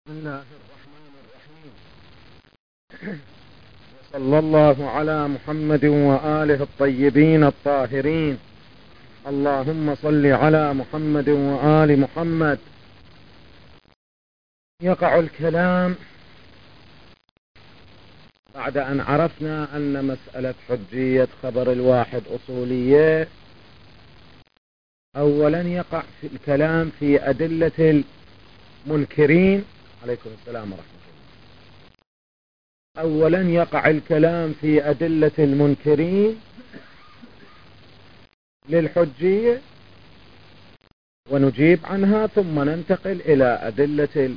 بسم الله الرحمن الرحيم. صلى الله على محمد وآله الطيبين الطاهرين. اللهم صل على محمد وآل محمد. يقع الكلام بعد أن عرفنا أن مسألة حجية خبر الواحد أصولية. أولا يقع في الكلام في أدلة المنكرين. عليكم السلام ورحمة الله. أولا يقع الكلام في أدلة المنكرين للحجية ونجيب عنها، ثم ننتقل إلى أدلة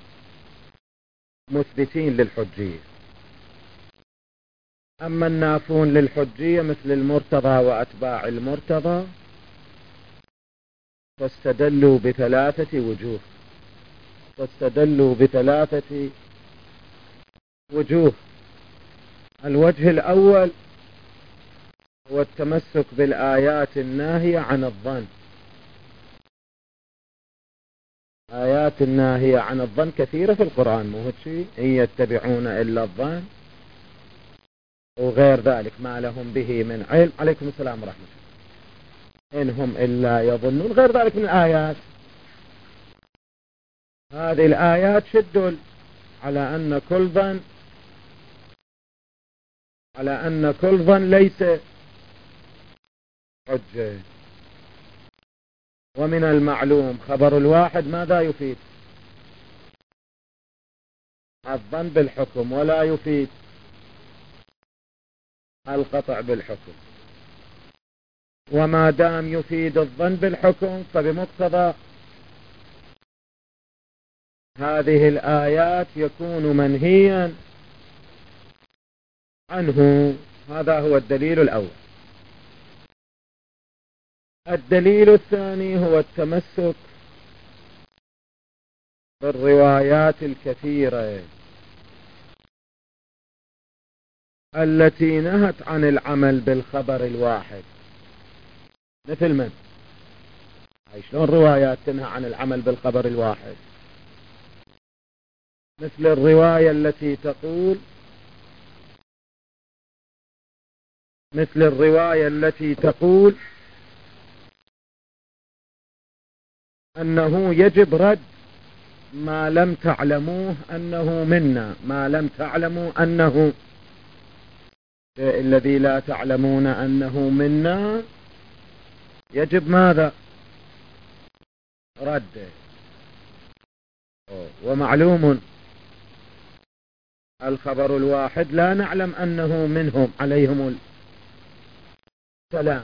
المثبتين للحجية. أما النافون للحجية مثل المرتضى وأتباع المرتضى فاستدلوا بثلاثة وجوه. الوجه الأول هو التمسك بالآيات الناهية عن الظن. آيات الناهية عن الظن كثيرة في القرآن، مو هيك شيء؟ إن يتبعون إلا الظن وغير ذلك ما لهم به من علم. عليكم السلام ورحمة الله. إن هم إلا يظنون، غير ذلك من الآيات. هذه الآيات تدل على أن كل ظن ليس حجة. ومن المعلوم خبر الواحد ماذا يفيد؟ الظن بالحكم، ولا يفيد القطع بالحكم. وما دام يفيد الظن بالحكم فبمقتضى هذه الآيات يكون منهيا عنه. هذا هو الدليل الأول. الدليل الثاني هو التمسك بالروايات الكثيرة التي نهت عن العمل بالخبر الواحد. مثل من؟ شلون روايات تنهى عن العمل بالخبر الواحد؟ مثل الرواية التي تقول أنه يجب رد ما لم تعلموه أنه منا. ما لم تعلموا أنه الذي لا تعلمون أنه منا يجب ماذا؟ رده. ومعلوم الخبر الواحد لا نعلم أنه منهم عليهم السلام.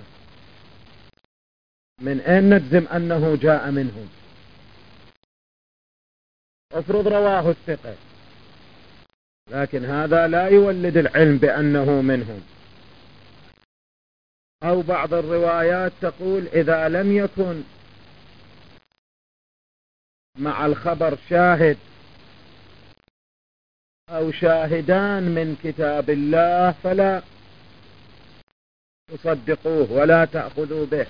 من أين نجزم أنه جاء منهم؟ افرض رواه الثقة، لكن هذا لا يولد العلم بأنه منهم. أو بعض الروايات تقول إذا لم يكن مع الخبر شاهد أو شاهدان من كتاب الله فلا تصدقوه ولا تأخذوا به.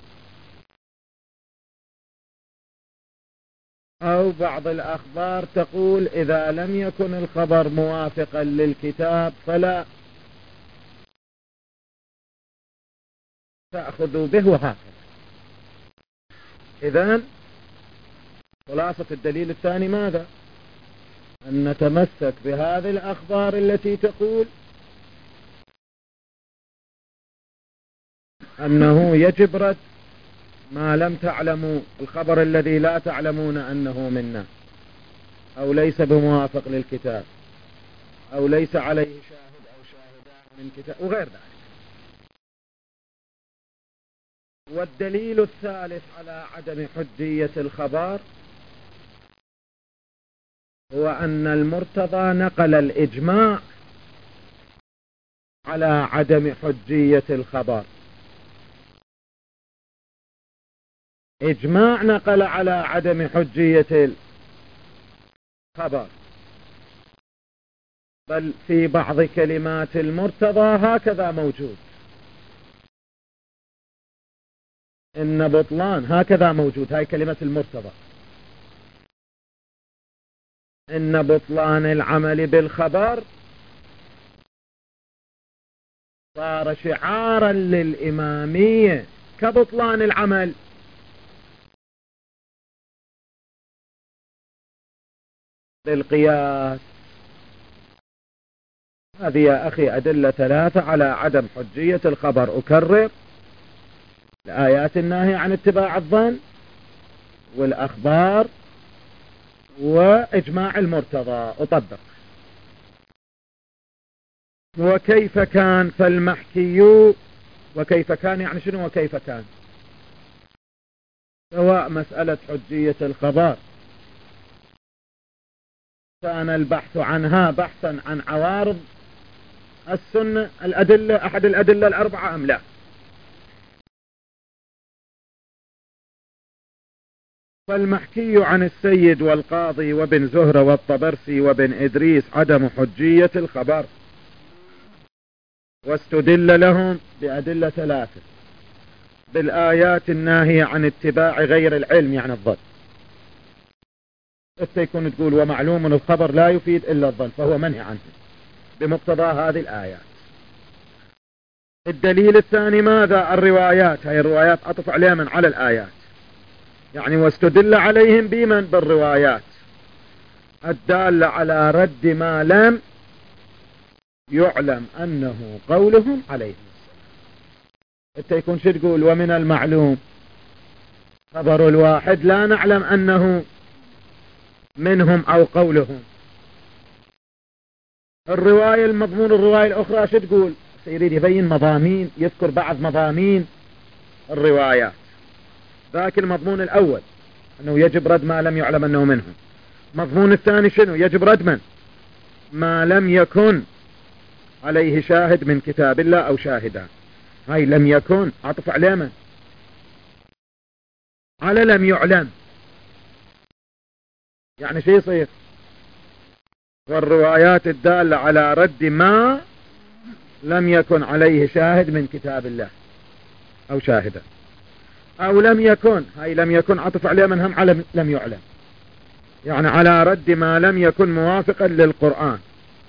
أو بعض الأخبار تقول إذا لم يكن الخبر موافقا للكتاب فلا تأخذوا به، وهكذا. إذن خلاصة الدليل الثاني ماذا؟ أن نتمسك بهذه الأخبار التي تقول أنه يجب رد ما لم تعلموا، الخبر الذي لا تعلمون أنه منا، أو ليس بموافق للكتاب، أو ليس عليه شاهد أو شاهدان من كتاب، وغير ذلك. والدليل الثالث على عدم حجية الخبر هو أن المرتضى نقل الإجماع على عدم حجية الخبر. إجماع نقل على عدم حجية الخبر، بل في بعض كلمات المرتضى هكذا موجود. إن بطلان هكذا موجود، هاي كلمة المرتضى. إن بطلان العمل بالخبر صار شعارا للإمامية كبطلان العمل بالقياس. هذه يا أخي أدلة 3 على عدم حجية الخبر. أكرر: الآيات الناهية عن اتباع الظن، والأخبار، وإجماع المرتضى. أطبق. وكيف كان فالمحكي. وكيف كان يعني شنو وكيف كان؟ سواء مسألة حجية الخبر كان البحث عنها بحثا عن عوارض السنة الأدلة أحد الأدلة الأربعة أم لا. فالمحكي عن السيد والقاضي وابن زهرة والطبرسي وابن إدريس عدم حجية الخبر، واستدل لهم بأدلة 3: بالآيات الناهية عن اتباع غير العلم يعني الظن. يكون تقول ومعلوم الخبر لا يفيد إلا الظن فهو منهي عنه بمقتضى هذه الآيات. الدليل الثاني ماذا؟ الروايات. هاي الروايات عطف عليها من على الآيات، يعني واستدل عليهم بمن؟ بالروايات الدالة على رد ما لم يعلم أنه قولهم عليه السلام. يكون شو تقول؟ ومن المعلوم خبر الواحد لا نعلم أنه منهم أو قولهم. الرواية المضمون الرواية الأخرى شو تقول؟ يريد يبين مضامين، يذكر بعض مضامين الروايات. ذاك المضمون الأول أنه يجب رد ما لم يعلم أنه منهم. مضمون الثاني شنو؟ يجب رد من؟ ما لم يكن عليه شاهد من كتاب الله أو شاهدان. هاي لم يكن عطف على من؟ على لم يعلم. يعني شو يصير؟ والروايات الدالة على رد ما لم يكن عليه شاهد من كتاب الله أو شاهدا، أو لم يكن. هاي لم يكن عطف عليه من هم على لم يعلم، يعني على رد ما لم يكن موافقا للقرآن.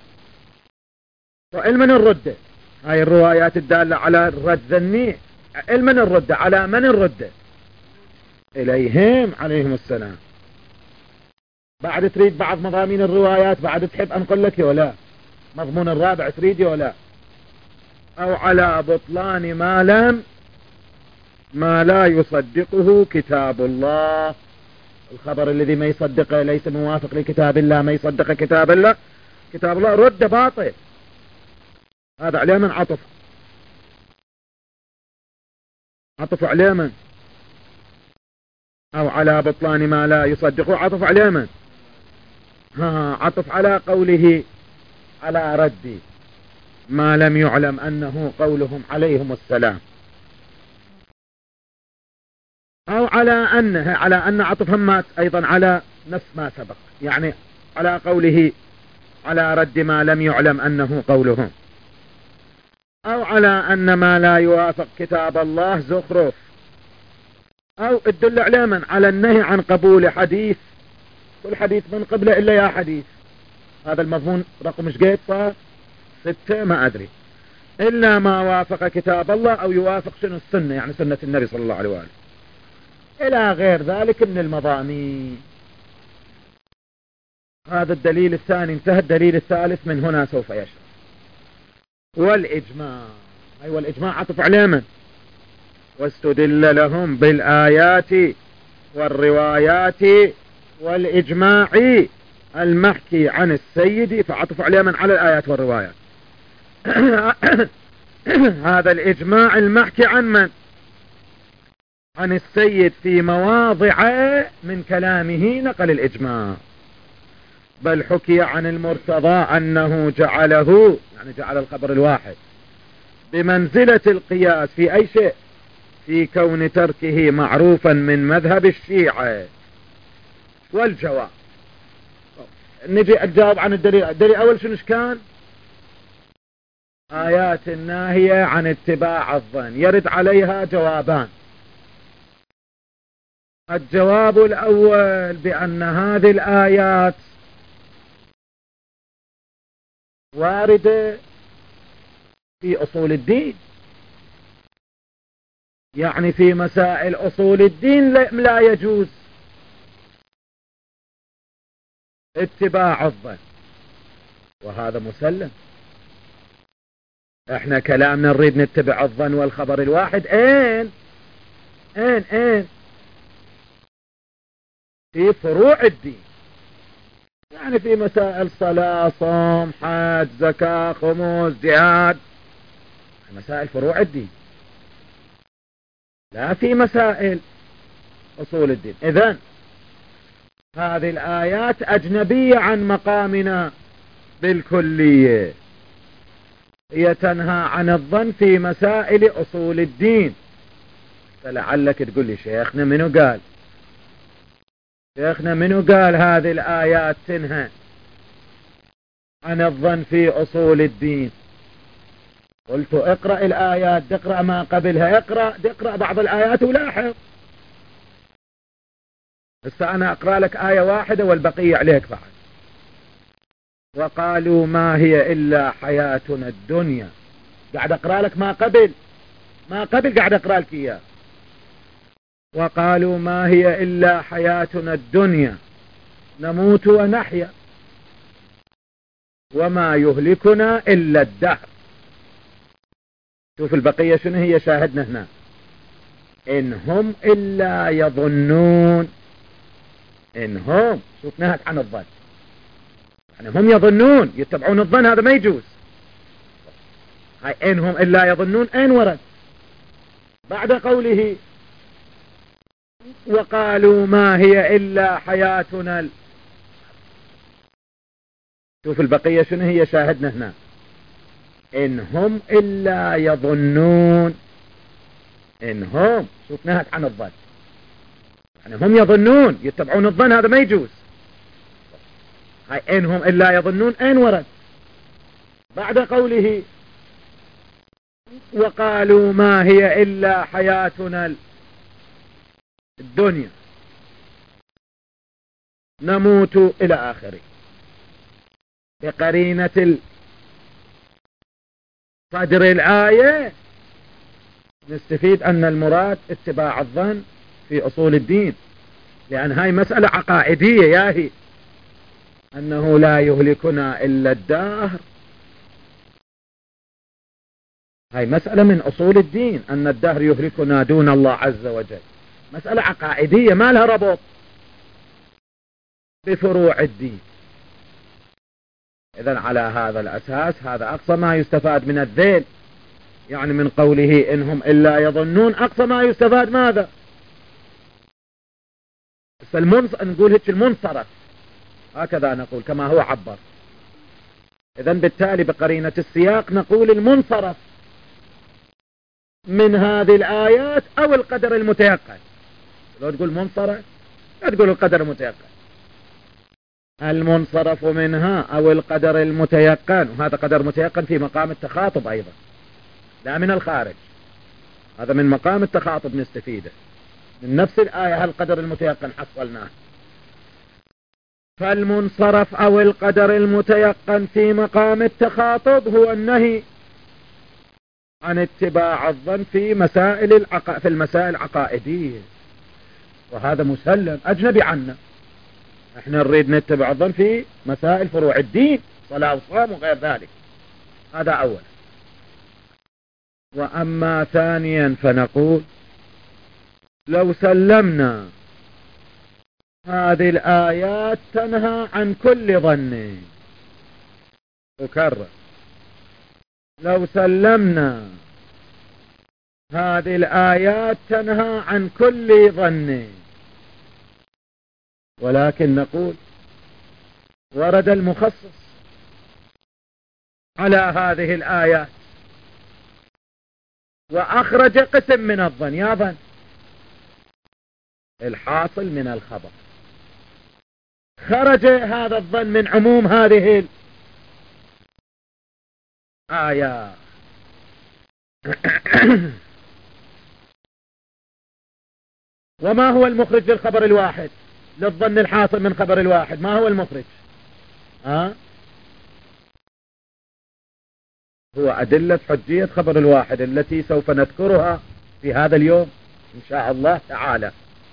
وعلما الردة هاي الروايات الدالة على الرد ذني علما الردة على من الردة؟ إليهم عليهم السلام. بعد تريد بعض مضامين الروايات بعد تحب أنقل لك ولا مضمون الرابع تريد ولا؟ أو على بطلان ما لا يصدقه كتاب الله. الخبر الذي ما يصدقه ليس موافق لكتاب الله، ما يصدق كتاب الله، كتاب الله رد باطل. هذا عليه من عطف عليه من؟ أو على بطلان ما لا يصدقه عطف عليه من؟ عطف على قوله على رد ما لم يعلم أنه قولهم عليهم السلام، أو على أن عطف همات أيضا على نفس ما سبق، يعني على قوله على رد ما لم يعلم أنه قولهم، أو على أن ما لا يوافق كتاب الله زخرف، أو الدل علما على النهي عن قبول حديث كل حديث من قبله إلا يا حديث. هذا المضمون رقم مش قيد صار 6 ما أدري، إلا ما وافق كتاب الله أو يوافق شنو السنة يعني سنة النبي صلى الله عليه وآله إلى غير ذلك من المضامين. هذا الدليل الثاني انتهى. الدليل الثالث من هنا سوف يشرح. والإجماع. أيوة الإجماع عطف عليه من؟ واستدل لهم بالآيات والروايات والإجماع المحكي عن السيد، فعطف عليه من على الآيات والروايات. هذا الإجماع المحكي عن من؟ عن السيد في مواضع من كلامه نقل الإجماع. بل حكي عن المرتضى أنه جعله يعني جعل الخبر الواحد بمنزلة القياس في أي شيء، في كون تركه معروفا من مذهب الشيعة. والجواب نجي أجاوب عن الدليل. الدليل أول شنو كان؟ آيات الناهية عن اتباع الظن يرد عليها جوابان. الجواب الأول بأن هذه الآيات واردة في أصول الدين، يعني في مسائل أصول الدين لا يجوز اتباع الظن، وهذا مسلم. احنا كلامنا نريد نتبع الظن والخبر الواحد. اين في فروع الدين، يعني في مسائل صلاة صوم حج زكاة خمس جهاد، مسائل فروع الدين، لا في مسائل أصول الدين. إذن هذه الآيات أجنبية عن مقامنا بالكلية، هي تنهى عن الظن في مسائل أصول الدين. فلعلك تقول لي شيخنا منو قال هذه الآيات تنهى عن الظن في أصول الدين؟ قلت اقرأ الآيات، تقرأ ما قبلها، اقرأ بعض الآيات ولاحظ. بس أنا أقرأ لك آية واحدة والبقية عليك بعد. وقالوا ما هي إلا حياتنا الدنيا. قاعد أقرأ لك ما قبل قاعد أقرأ لك إياه. وقالوا ما هي إلا حياتنا الدنيا نموت ونحيا وما يهلكنا إلا الدهر. شوف البقية شنو هي، شاهدنا هنا إن هم إلا يظنون. إن هم، شوف نهت عن الظن، يعني هم يظنون يتبعون الظن، هذا ما يجوز. هاي إن هم إلا يظنون أين ورد؟ بعد قوله وقالوا ما هي إلا حياتنا. شوف البقية شنو هي، شاهدنا هنا إن هم إلا يظنون. إن هم، شوف نهت عن الظن، يعني هم يظنون يتبعون الظن، هذا ما يجوز. هاي إن هم إلا يظنون أين ورد؟ بعد قوله وقالوا ما هي إلا حياتنا الدنيا نموت إلى آخره. بقرينة صدر الآية نستفيد أن المراد اتباع الظن في أصول الدين، لأن هاي مسألة عقائدية ياهي، أنه لا يهلكنا إلا الدهر. هاي مسألة من أصول الدين، أن الدهر يهلكنا دون الله عز وجل، مسألة عقائدية ما لها ربط بفروع الدين. إذن على هذا الأساس هذا أقصى ما يستفاد من الذيل، يعني من قوله إنهم إلا يظنون أقصى ما يستفاد ماذا؟ نقول هيك المنصرف، هكذا نقول كما هو عبر. إذن بالتالي بقرينة السياق نقول المنصرف من هذه الآيات أو القدر المتيقن. لو تقول منصرف لا تقول القدر المتيقن، المنصرف منها أو القدر المتيقن، وهذا قدر متيقن في مقام التخاطب أيضا لا من الخارج، هذا من مقام التخاطب نستفيده من نفس الآية. هالقدر المتيقن حصلناه. فالمنصرف أو القدر المتيقن في مقام التخاطب هو النهي عن اتباع الظن في المسائل العقائدية، وهذا مسلم أجنبي عنا. احنا نريد نتبع الظن في مسائل فروع الدين، صلاة وصوم وغير ذلك، هذا أولا. وأما ثانيا فنقول لو سلمنا هذه الآيات تنهى عن كل ظن، أكرر، لو سلمنا هذه الآيات تنهى عن كل ظن، ولكن نقول ورد المخصص على هذه الآيات وأخرج قسم من الظن، يا ظن الحاصل من الخبر، خرج هذا الظن من عموم هذه الآيات. وما هو المخرج للخبر الواحد، للظن الحاصل من خبر الواحد؟ ما هو المخرج؟ هو أدلة حجية خبر الواحد التي سوف نذكرها في هذا اليوم إن شاء الله تعالى.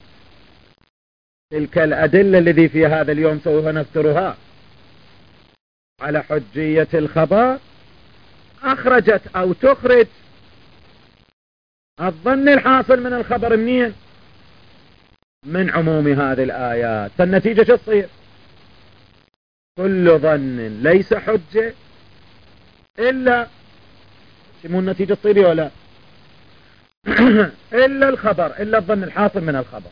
تلك الأدلة التي في هذا اليوم سوف نذكرها على حجية الخبر أخرجت أو تخرج الظن الحاصل من الخبر منين؟ من عموم هذه الآيات. فالنتيجة شو تصير؟ كل ظن ليس حجة إلا شمو النتيجة تصير ولا إلا الخبر، إلا الظن الحاصل من الخبر،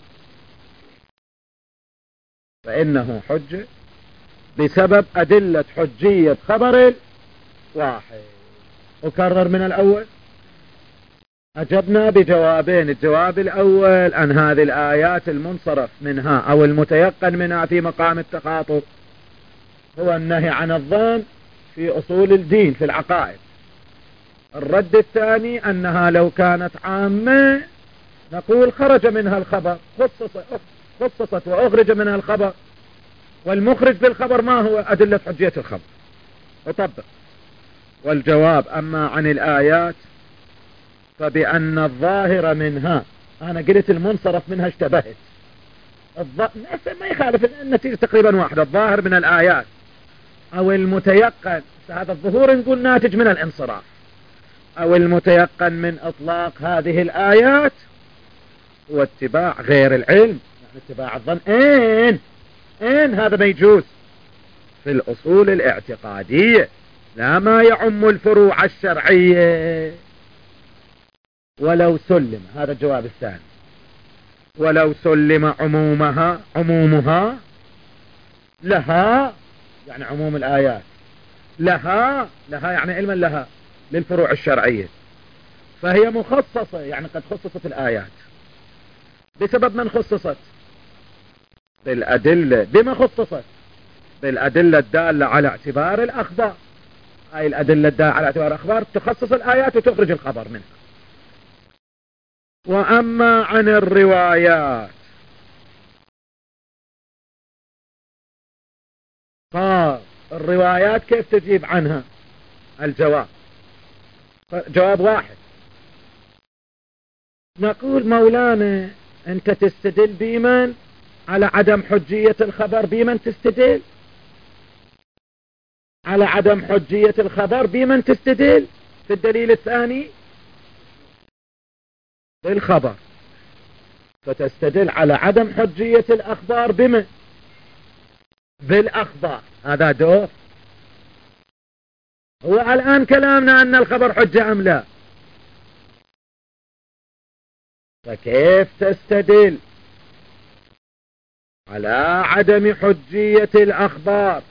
فإنه حجة بسبب أدلة حجية خبر واحد. أكرر من الأول. أجبنا بجوابين. الجواب الأول أن هذه الآيات المنصرف منها أو المتيقن منها في مقام التخاطب هو النهي عن الظن في أصول الدين في العقائد. الرد الثاني أنها لو كانت عامة نقول خرج منها الخبر، خصصت وأخرج منها الخبر، والمخرج بالخبر ما هو؟ أدلة حجية الخبر وطبق. والجواب أما عن الآيات فبأن الظاهر منها، أنا قلت المنصرف منها اشتبهت، ما يخالف النتيجة تقريبا واحدة. الظاهر من الآيات أو المتيقن، هذا الظهور نقول ناتج من الانصراف، أو المتيقن من إطلاق هذه الآيات هو اتباع غير العلم، يعني اتباع الظن. إن هذا ما يجوز في الأصول الاعتقادية، لا ما يعم الفروع الشرعية. ولو سلم، هذا الجواب الثاني، ولو سلم عمومها لها، يعني عموم الآيات لها يعني علما لها للفروع الشرعية، فهي مخصصة، يعني قد خصصت الآيات بسبب من خصصت؟ بالأدلة. بما خصصت؟ بالأدلة الدالة على اعتبار الأخبار. هاي الأدلة الدالة على اعتبار الأخبار تخصص الآيات وتخرج الخبر منها. وأما عن الروايات الروايات كيف تجيب عنها؟ الجواب جواب واحد. نقول مولانا أنت تستدل بمن على عدم حجية الخبر؟ بمن تستدل على عدم حجية الخبر؟ بمن تستدل في الدليل الثاني؟ بالخبر. فتستدل على عدم حجية الأخبار بمن؟ بالأخبار. هذا دور. هو الآن كلامنا أن الخبر حجة أم لا، فكيف تستدل على عدم حجية الأخبار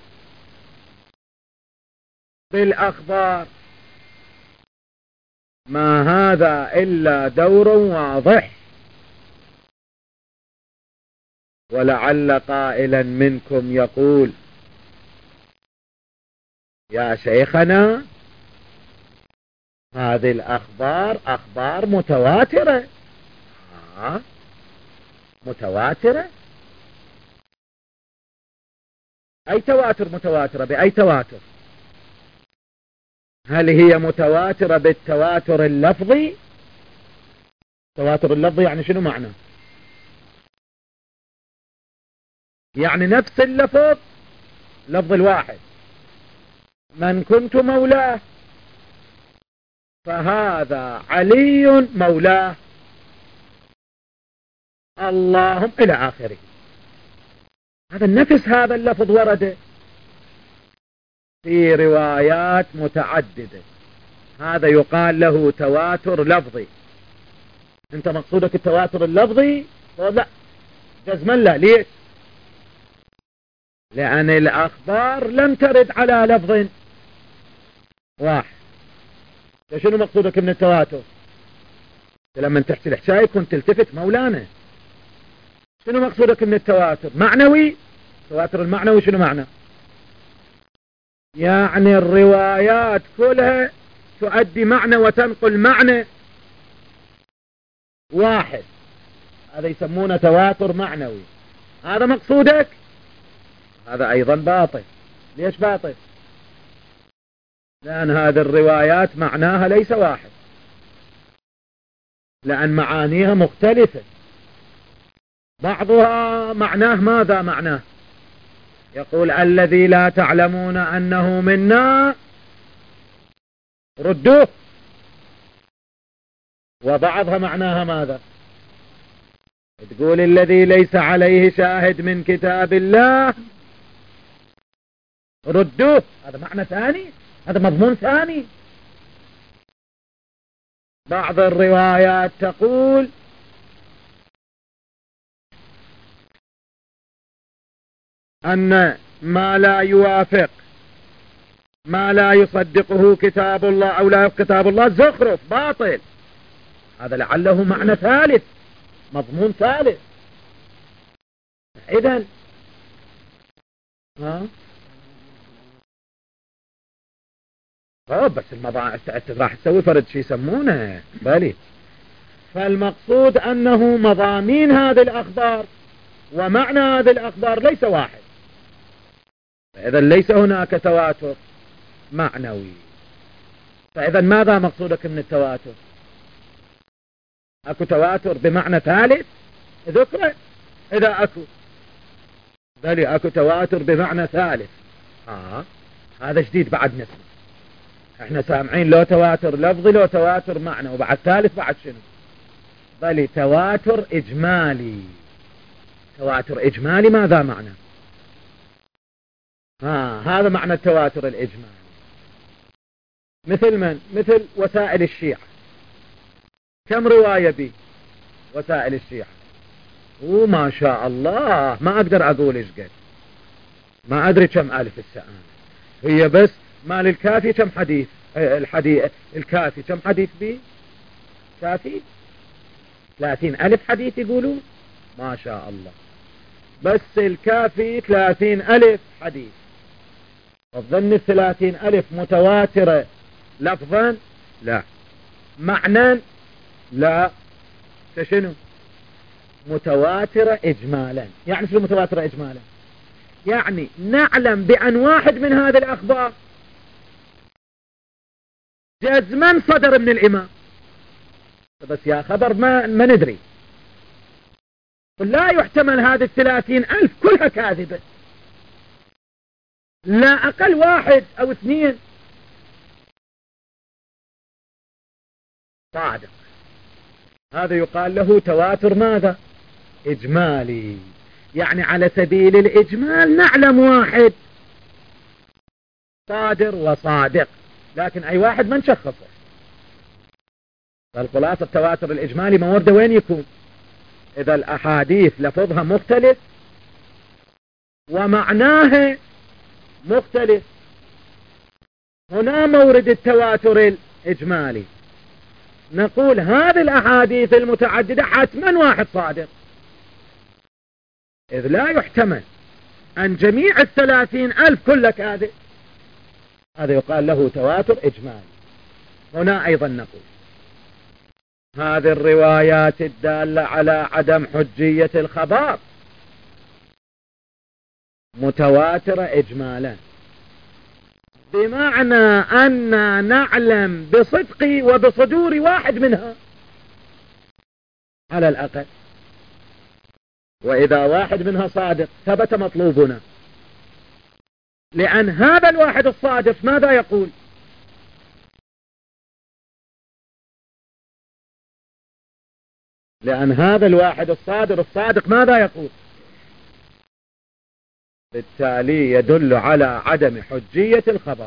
بالأخبار؟ ما هذا إلا دور واضح. ولعل قائلا منكم يقول يا شيخنا هذه الأخبار أخبار متواترة. متواترة؟ أي تواتر متواترة؟ بأي تواتر؟ هل هي متواترة بالتواتر اللفظي؟ تواتر اللفظي يعني شنو معنى؟ يعني نفس اللفظ، لفظ الواحد، من كنت مولاه فهذا علي مولاه، اللهم إلى آخره. هذا النفس، هذا اللفظ ورد في روايات متعددة، هذا يقال له تواتر لفظي. انت مقصودك التواتر اللفظي؟ لا جزما لا. ليش؟ لأن الأخبار لم ترد على لفظ واحد. شنو مقصودك من التواتر؟ لما تحكي الحكاية كنت تلتفت مولانا، شنو مقصودك من التواتر؟ معنوي؟ التواتر المعنوي شنو معنى؟ يعني الروايات كلها تؤدي معنى وتنقل معنى واحد، هذا يسمونه تواتر معنوي. هذا مقصودك؟ هذا أيضا باطل. ليش باطل؟ لأن هذه الروايات معناها ليس واحد، لأن معانيها مختلفة. بعضها معناه ماذا معناه؟ يقول الذي لا تعلمون أنه منا ردوه. وبعضها معناها ماذا؟ تقول الذي ليس عليه شاهد من كتاب الله ردوه. هذا معنى ثاني، هذا مضمون ثاني. بعض الروايات تقول أن ما لا يوافق، ما لا يصدقه كتاب الله أو لا كتاب الله زخرف باطل. هذا لعله معنى ثالث، مضمون ثالث. إذن بس راح تسوي فرد شي يسمونه بالي. فالمقصود أنه مضامين هذه الأخبار ومعنى هذه الأخبار ليس واحد. فإذا ليس هناك تواتر معنوي. فإذا ماذا مقصودك من التواتر؟ أكو تواتر بمعنى ثالث ذكره؟ إذا أكو بل أكو تواتر بمعنى ثالث. هذا جديد بعد نسمع. احنا سامعين لو تواتر لفظي لو تواتر معنى، وبعد ثالث بعد شنو؟ بل تواتر إجمالي. تواتر إجمالي ماذا معنى؟ هذا معنى التواتر الإجمالي. مثل من؟ مثل وسائل الشيعة. كم رواية بي وسائل الشيعة؟ وما شاء الله ما أقدر أقول إيش قد، ما أدري كم ألف السآن. هي بس مال الكافي كم حديث؟ الكافي كم حديث بي؟ كافي 30,000 حديث يقولون. ما شاء الله. بس الكافي 30,000 حديث. تظن 30,000 متواترة لفظا؟ لا. معنى؟ لا. شنو؟ متواترة إجمالا. يعني شنو متواترة إجمالا؟ يعني نعلم بأن واحد من هذه الأخبار جزما صدر من الإمام، بس يا خبر ما ندري. لا يحتمل هذه 30,000 كلها كاذبة، لا أقل واحد أو اثنين صادق. هذا يقال له تواتر ماذا؟ إجمالي. يعني على سبيل الإجمال نعلم واحد صادر وصادق، لكن أي واحد ما نشخصه. فالخلاصة التواتر الإجمالي مورده وين يكون؟ إذا الأحاديث لفظها مختلف ومعناها مختلف، هنا مورد التواتر الإجمالي. نقول هذه الأحاديث المتعددة حتما واحد صادق، إذ لا يحتمل أن جميع 30,000 كلها كاذب. هذا يقال له تواتر إجمالي. هنا أيضا نقول هذه الروايات الدالة على عدم حجية الخبر متواترة إجمالا، بمعنى أن نعلم بصدق وبصدور واحد منها على الأقل. وإذا واحد منها صادق ثبت مطلوبنا، لأن هذا الواحد الصادق ماذا يقول؟ لأن هذا الواحد الصادق ماذا يقول؟ بالتالي يدل على عدم حجية الخبر،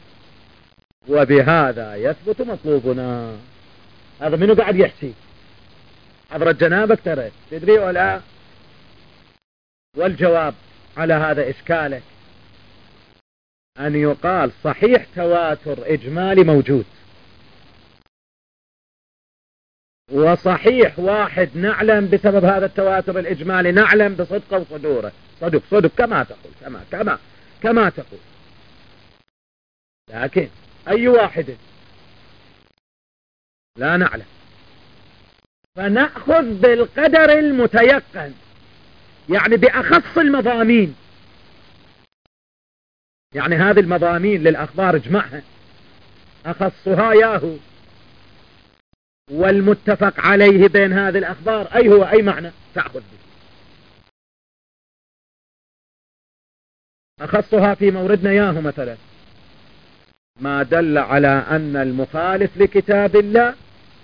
وبهذا يثبت مطلوبنا. هذا منو قاعد يحكي؟ حضرة جنابك ترى تدري ولا؟ والجواب على هذا إشكالك أن يقال صحيح تواتر إجمالي موجود، وصحيح واحد نعلم بسبب هذا التواتر الإجمالي نعلم بصدقه وصدوره، صدق كما تقول، كما تقول. لكن أي واحد لا نعلم، فنأخذ بالقدر المتيقن، يعني بأخص المضامين. يعني هذه المضامين للأخبار اجمعها، أخصها ياهو، والمتفق عليه بين هذه الأخبار أي هو أي معنى تأخذ به. أخصها في موردنا ياهو مثلا ما دل على أن المخالف لكتاب الله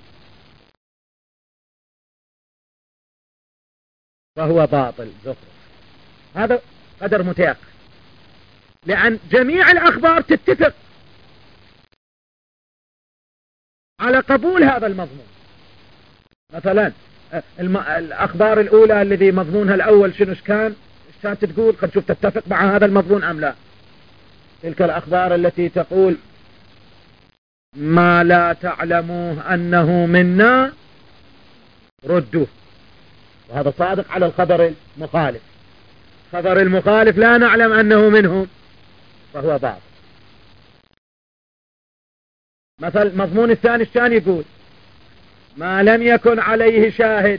فهو باطل زخرف. هذا قدر متيقن، لأن جميع الأخبار تتفق على قبول هذا المضمون. مثلا الأخبار الأولى الذي مضمونها الأول شنو كانت تقول؟ قد شوف تتفق مع هذا المضمون أم لا. تلك الأخبار التي تقول ما لا تعلموه أنه منا ردوه، وهذا صادق على الخبر المخالف. خبر المخالف لا نعلم أنه منهم فهو باطل. مثل مضمون الثاني الثاني يقول ما لم يكن عليه شاهد،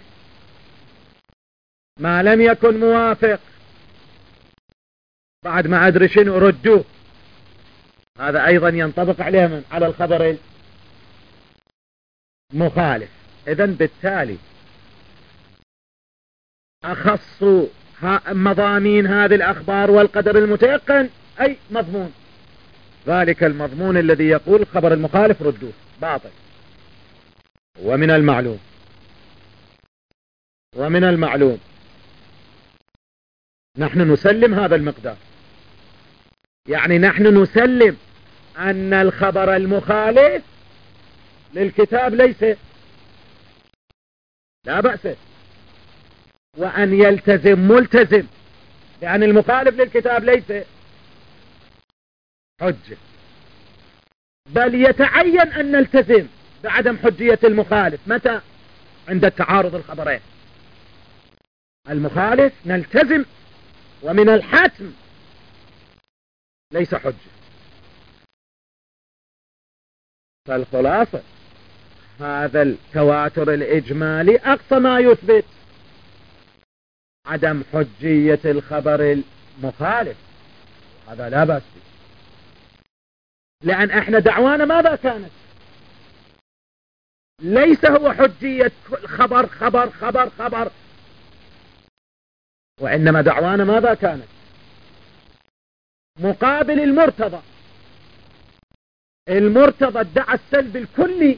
ما لم يكن موافق، بعد ما أدري شنو ردوه. هذا أيضا ينطبق عليه من على الخبر المخالف. إذن بالتالي أخص مضامين هذه الأخبار والقدر المتيقن أي مضمون، ذلك المضمون الذي يقول الخبر المخالف ردوه باطل. ومن المعلوم نحن نسلم هذا المقدار، يعني نحن نسلم أن الخبر المخالف للكتاب ليس لا بأس، وأن يلتزم ملتزم، لأن المخالف للكتاب ليس حجة، بل يتعين أن نلتزم بعدم حجية المخالف. متى؟ عند التعارض الخبرين. المخالف نلتزم، ومن الحتم ليس حجة. فالخلاصة هذا التواتر الإجمالي أقصى ما يثبت عدم حجية الخبر المخالف، هذا لا بأس به، لأن احنا دعوانا ماذا كانت؟ ليس هو حجية خبر خبر خبر خبر، وإنما دعوانا ماذا كانت؟ مقابل المرتضى. المرتضى ادعى السلب الكلي،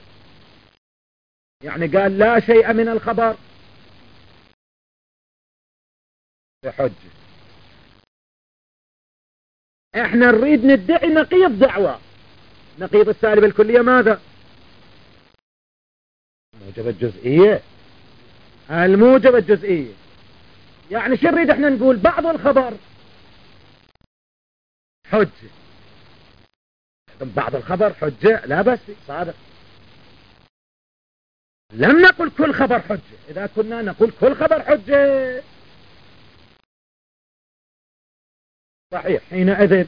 يعني قال لا شيء من الخبر بحجة. احنا نريد ندعي نقيض دعوة. نقيض السالب الكلية ماذا؟ موجب الجزئية. الموجب الجزئية يعني شو نريد احنا نقول؟ بعض الخبر حجة، بعض الخبر حجة لا بس صادق. لم نقل كل خبر حجة. إذا كنا نقول كل خبر حجة صحيح، حينئذ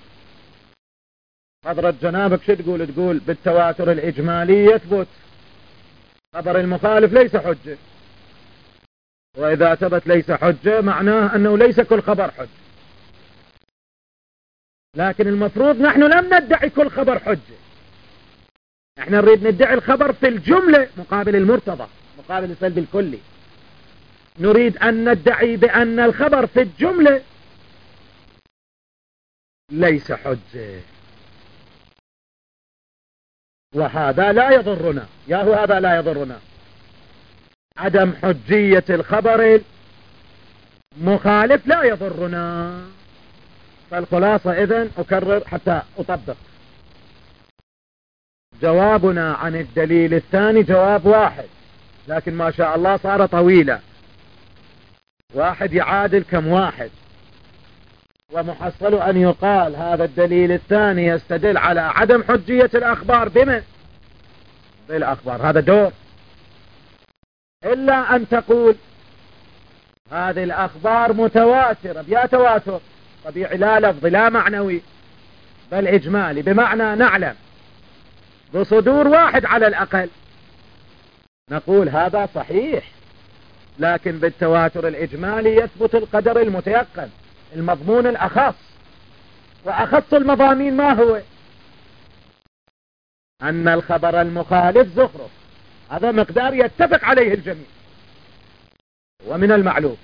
حضرة جنابك شو تقول؟ تقول بالتواتر الإجمالي يثبت خبر المخالف ليس حجة، وإذا ثبت ليس حجة معناه أنه ليس كل خبر حجة. لكن المفروض نحن لم ندعي كل خبر حجة، احنا نريد ندعي الخبر في الجملة مقابل المرتضى، مقابل السلب الكلي. نريد أن ندعي بأن الخبر في الجملة ليس حجة، وهذا لا يضرنا. ياهو هذا لا يضرنا، عدم حجية الخبر المخالف لا يضرنا. فالخلاصة إذن أكرر حتى أطبق، جوابنا عن الدليل الثاني جواب واحد، لكن ما شاء الله صار طويلة. واحد يعادل كم واحد، ومحصل أن يقال هذا الدليل الثاني يستدل على عدم حجية الأخبار بمن؟ بالأخبار. هذا دور. إلا أن تقول هذه الأخبار متواترة بيا تواتر طبيعي لا لفظي لا معنوي بل إجمالي، بمعنى نعلم بصدور واحد على الأقل، نقول هذا صحيح، لكن بالتواتر الإجمالي يثبت القدر المتيقن، المضمون الأخص. وأخص المضامين ما هو؟ أن الخبر المخالف زخرف، هذا مقدار يتفق عليه الجميع ومن المعلوم.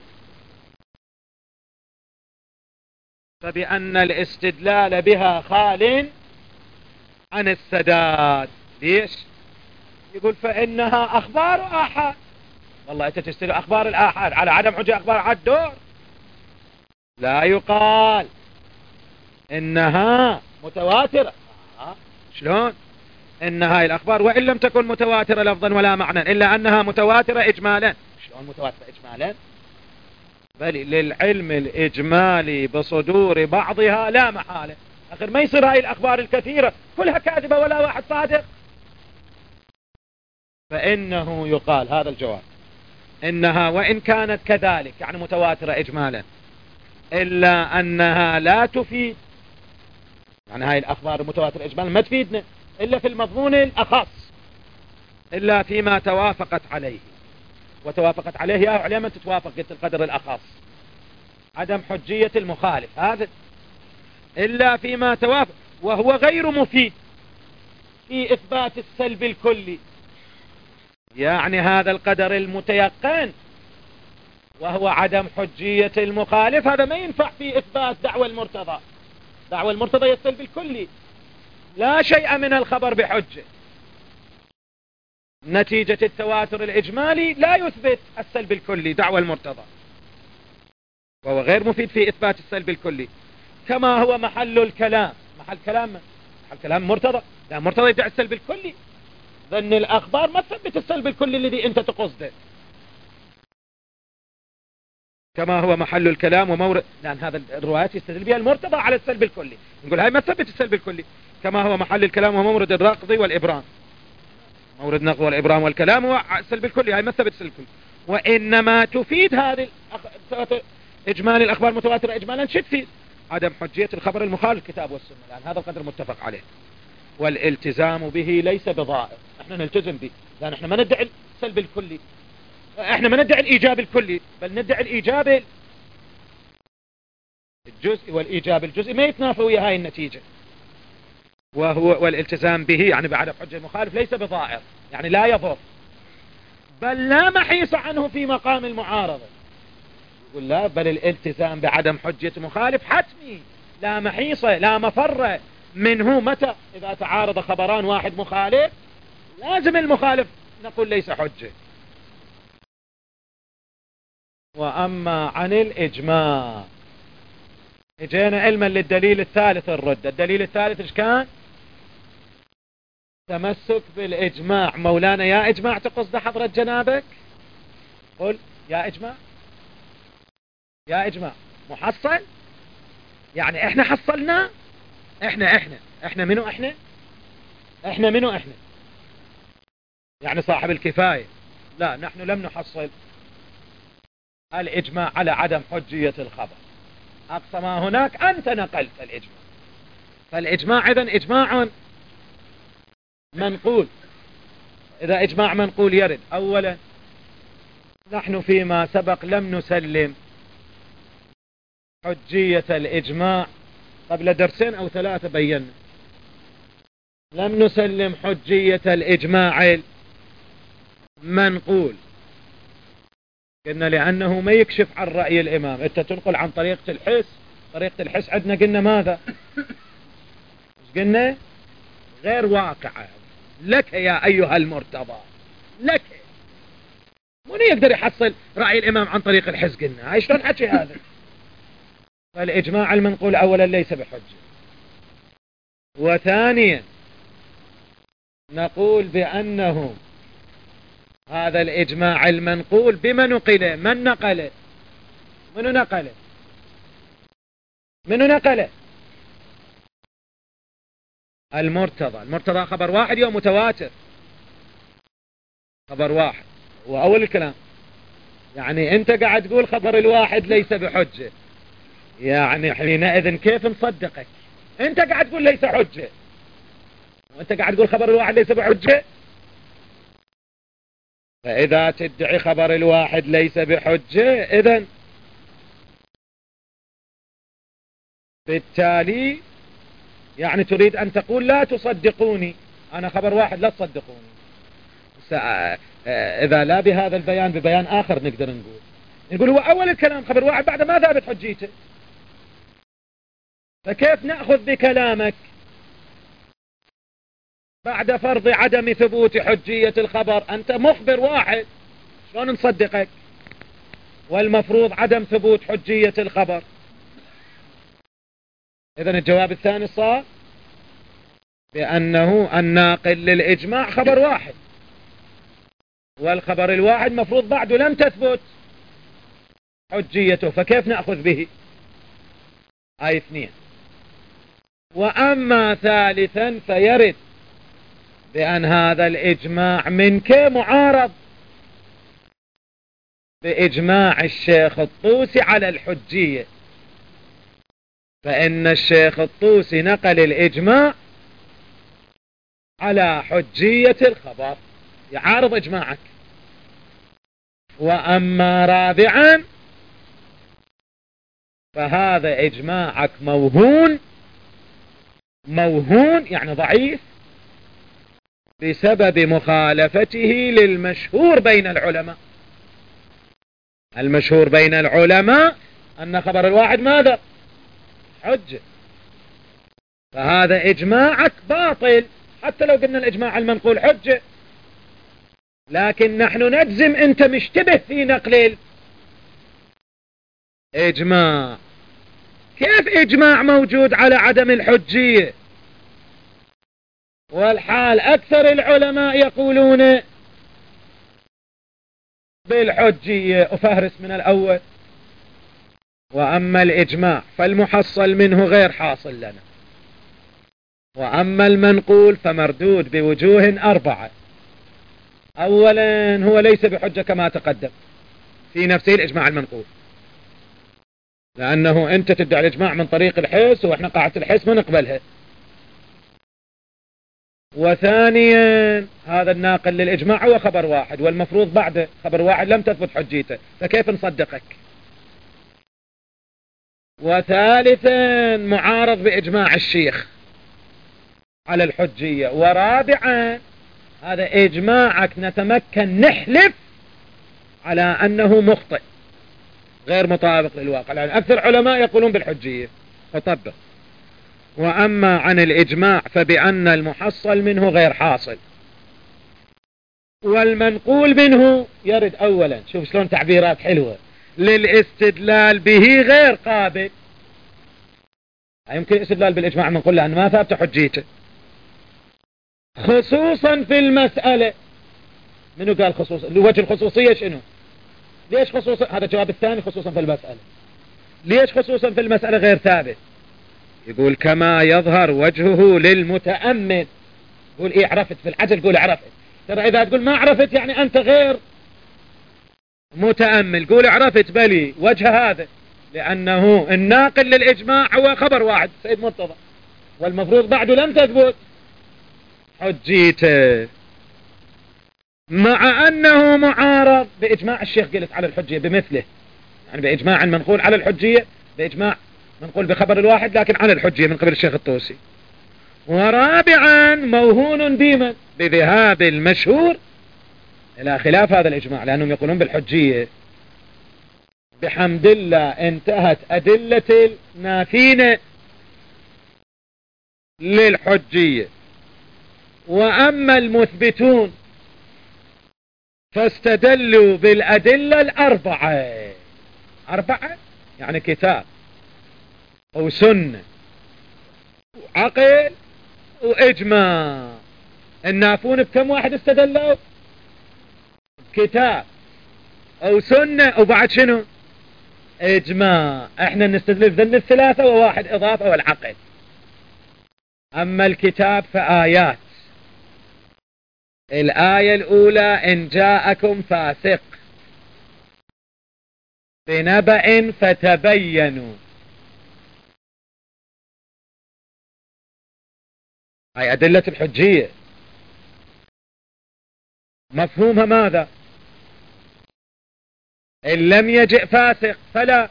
فبأن الاستدلال بها خال عن السداد. ليش؟ يقول فإنها أخبار آحاد. والله أنت تستدل أخبار الآحاد على عدم حجة أخبار عاد دور. لا يقال إنها متواترة. شلون؟ إن هاي الأخبار وإن لم تكن متواترة لفظا ولا معنى إلا أنها متواترة إجمالا. شلون متواترة إجمالا؟ بل للعلم الإجمالي بصدور بعضها لا محالة. آخر ما يصير هاي الأخبار الكثيرة كلها كاذبة ولا واحد صادق. فإنه يقال هذا الجواب إنها وإن كانت كذلك يعني متواترة إجمالا إلا أنها لا تفيد، يعني هاي الأخبار المتواترة إجمالا ما تفيدنا إلا في المضمون الأخص، إلا فيما توافقت عليه. وتوافقت عليه يا علماء تتوافق قلت القدر الأخص عدم حجية المخالف هذا، إلا فيما توافق وهو غير مفيد في إثبات السلب الكلي. يعني هذا القدر المتيقن وهو عدم حجية المخالف هذا ما ينفع في إثبات دعوى المرتضى. دعوى المرتضى هي السلب الكلي، لا شيء من الخبر بحجة. نتيجة التواتر الإجمالي لا يثبت السلب الكلي دعوى المرتضى، وهو غير مفيد في إثبات السلب الكلي. كما هو محل الكلام، محل كلام مرتضى، لا مرتضى يدعي السلب الكلي، ذن الأخبار ما تثبت السلب الكلي الذي أنت تقصده. كما هو محل الكلام ومورد، لأن هذا الروايات يستدل بها المرتضى على السلب الكلي، نقول هاي ما تثبت السلب الكلي. كما هو محل الكلام ومورد النقض والإبرام، مورد النقض والإبرام والكلام هو السلب الكلي، هاي ما تثبت السلب الكلي. وإنما تفيد هذه إجمال الأخبار متواترة إجمالا شو تفيد؟ عدم حجية الخبر المخالف الكتاب والسنة، لأن هذا القدر متفق عليه. والالتزام به ليس بضائر، احنا نلتزم به، لأن احنا ما ندعي السلب الكلي، احنا ما ندعي الإيجاب الكلي، بل ندعي الإيجاب الجزئي، والإيجاب الجزئي ما يتنافى ويا هاي النتيجة. والالتزام به يعني بعدم حجة المخالف ليس بضائر، يعني لا يضر، بل لا محيص عنه في مقام المعارضة. يقول لا، بل الالتزام بعدم حجة مخالف حتمي، لا محيصة لا مفر منه. متى؟ إذا تعارض خبران واحد مخالف لازم المخالف نقول ليس حجة. وأما عن الإجماع اجينا علما للدليل الثالث الرد. الدليل الثالث ايش كان؟ تمسك بالإجماع. مولانا يا إجماع تقصد حضرة جنابك؟ قل يا إجماع، يا إجماع محصل، يعني احنا حصلنا، احنا منو احنا منو احنا يعني صاحب الكفاية؟ لا، نحن لم نحصل الإجماع على عدم حجية الخبر، أقصى ما هناك أنت نقلت الإجماع. فالإجماع إذن إجماع منقول. إذا إجماع منقول يرد أولا نحن فيما سبق لم نسلم حجية الإجماع، قبل درسين أو ثلاثة بينا لم نسلم حجية الإجماع المنقول. قلنا لأنه ما يكشف عن رأي الإمام، أنت تنقل عن طريقة الحس. طريقة الحس عندنا قلنا ماذا؟ قلنا غير واقعة لك يا أيها المرتضى، لك من يقدر يحصل رأي الإمام عن طريق الحس؟ قلنا هاي شلون حكي هذا؟ فالإجماع المنقول أولا ليس بحجة. وثانيا نقول بأنه هذا الإجماع المنقول بما نقله، من نقله؟ منو نقله؟ المرتضى خبر واحد يوم متواتر، خبر واحد وأول الكلام. يعني أنت قاعد تقول خبر الواحد ليس بحجة، يعني حينئذ كيف نصدقك؟ أنت قاعد تقول ليس حجة، وأنت قاعد تقول خبر الواحد ليس بحجة. فإذا تدعي خبر الواحد ليس بحجة إذن بالتالي يعني تريد أن تقول لا تصدقوني أنا خبر واحد لا تصدقوني. إذا لا بهذا البيان ببيان آخر نقدر نقول هو أول الكلام خبر واحد بعد ما ثابت حجيته، فكيف نأخذ بكلامك بعد فرض عدم ثبوت حجية الخبر؟ أنت مخبر واحد، شلون نصدقك والمفروض عدم ثبوت حجية الخبر؟ إذن الجواب الثاني صار بأنه الناقل للإجماع خبر واحد، والخبر الواحد مفروض بعده لم تثبت حجيته، فكيف نأخذ به؟ هاي اثنين. وأما ثالثا فيرد بأن هذا الإجماع منك معارض بإجماع الشيخ الطوسي على الحجية، فإن الشيخ الطوسي نقل الإجماع على حجية الخبر، يعارض إجماعك. وأما رابعا فهذا إجماعك موهون يعني ضعيف بسبب مخالفته للمشهور بين العلماء. المشهور بين العلماء أن خبر الواحد ماذا؟ حجة. فهذا إجماعك باطل، حتى لو قلنا الإجماع المنقول حجة، لكن نحن نجزم أنت مشتبه في نقل الإجماع. كيف إجماع موجود على عدم الحجية والحال أكثر العلماء يقولون بالحجية؟ أفهرس من الأول. وأما الإجماع فالمحصل منه غير حاصل لنا، وأما المنقول فمردود بوجوه أربعة. أولا هو ليس بحجة كما تقدم في نفسه الإجماع المنقول، لأنه أنت تدعي الإجماع من طريق الحس، وإحنا قاعدة الحس ما نقبلها. وثانيا هذا الناقل للإجماع هو خبر واحد، والمفروض بعد خبر واحد لم تثبت حجيته، فكيف نصدقك؟ وثالثا معارض بإجماع الشيخ على الحجية. ورابعا هذا إجماعك نتمكن نحلف على أنه مخطئ غير مطابق للواقع، لأن أكثر علماء يقولون بالحجية فطبق. وأما عن الإجماع فبأن المحصل منه غير حاصل، والمنقول منه يرد أولا، شوف شلون تعبيرات حلوة، للاستدلال به غير قابل. يمكن استدلال بالإجماع المنقول لأن ما ثابت حجيته، خصوصا في المسألة. منو قال خصوصا؟ وجه الخصوصية شنو؟ ليش خصوصا؟ هذا الجواب الثاني، خصوصا في المسألة. ليش خصوصا في المسألة غير ثابت؟ يقول كما يظهر وجهه للمتأمل. يقول إيه عرفت في العجل؟ قول عرفت. ترى إذا تقول ما عرفت يعني أنت غير متأمل. قول عرفت بلي وجه هذا، لأنه الناقل للإجماع هو خبر واحد سيد مرتضى، والمفروض بعده لم تثبت حجيته، مع أنه معارض بإجماع الشيخ قلت على الحجية بمثله، يعني بإجماع منقول على الحجية، بإجماع منقول بخبر الواحد لكن على الحجية من قبل الشيخ الطوسي. ورابعا موهون بمن؟ بذهاب المشهور إلى خلاف هذا الإجماع، لأنهم يقولون بالحجية. بحمد الله انتهت أدلة النافين للحجية. وأما المثبتون فاستدلوا بالأدلة الأربعة. أربعة يعني كتاب وسنة وعقل وإجماع. النافون بكم واحد استدلوا؟ كتاب أو سنة وبعد شنو؟ إجماع. احنا نستدل بذن الثلاثة وواحد إضافة والعقل. أما الكتاب فآيات. الآية الأولى إن جاءكم فاسق بنبأ فتبينوا، هاي أدلة الحجية. مفهومها ماذا؟ إن لم يجئ فاسق فلا،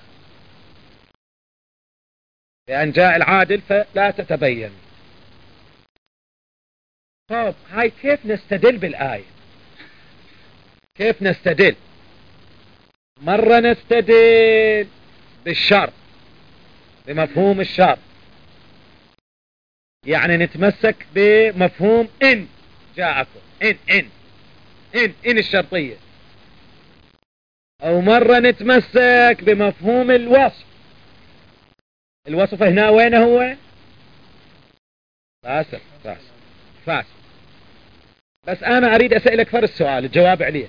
لأن جاء العادل فلا تتبين. طب هاي كيف نستدل بالآية؟ كيف نستدل؟ مرة نستدل بالشرط، بمفهوم الشرط، يعني نتمسك بمفهوم إن جاءكم، إن الشرطية. أو مرة نتمسك بمفهوم الوصف. الوصف هنا وين هو؟ فاسق. بس أنا أريد أسألك فرق السؤال الجواب عليه.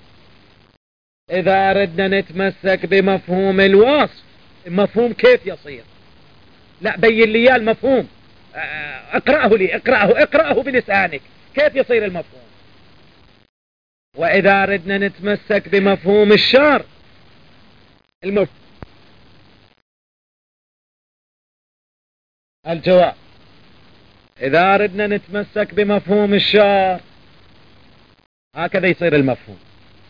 إذا أردنا نتمسك بمفهوم الوصف، المفهوم كيف يصير؟ لا بين لي المفهوم، اقرأه لي، اقرأه بلسانك، كيف يصير المفهوم؟ وإذا أردنا نتمسك بمفهوم الشرط، الجواب إذا أردنا نتمسك بمفهوم الشرط هكذا يصير المفهوم.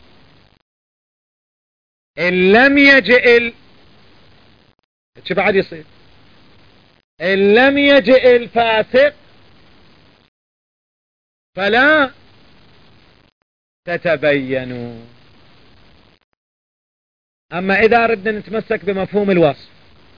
إن لم يجئ شو بعد يصير؟ إن لم يجئ الفاسق فلا تتبينوا. أما إذا أردنا نتمسك بمفهوم الوصف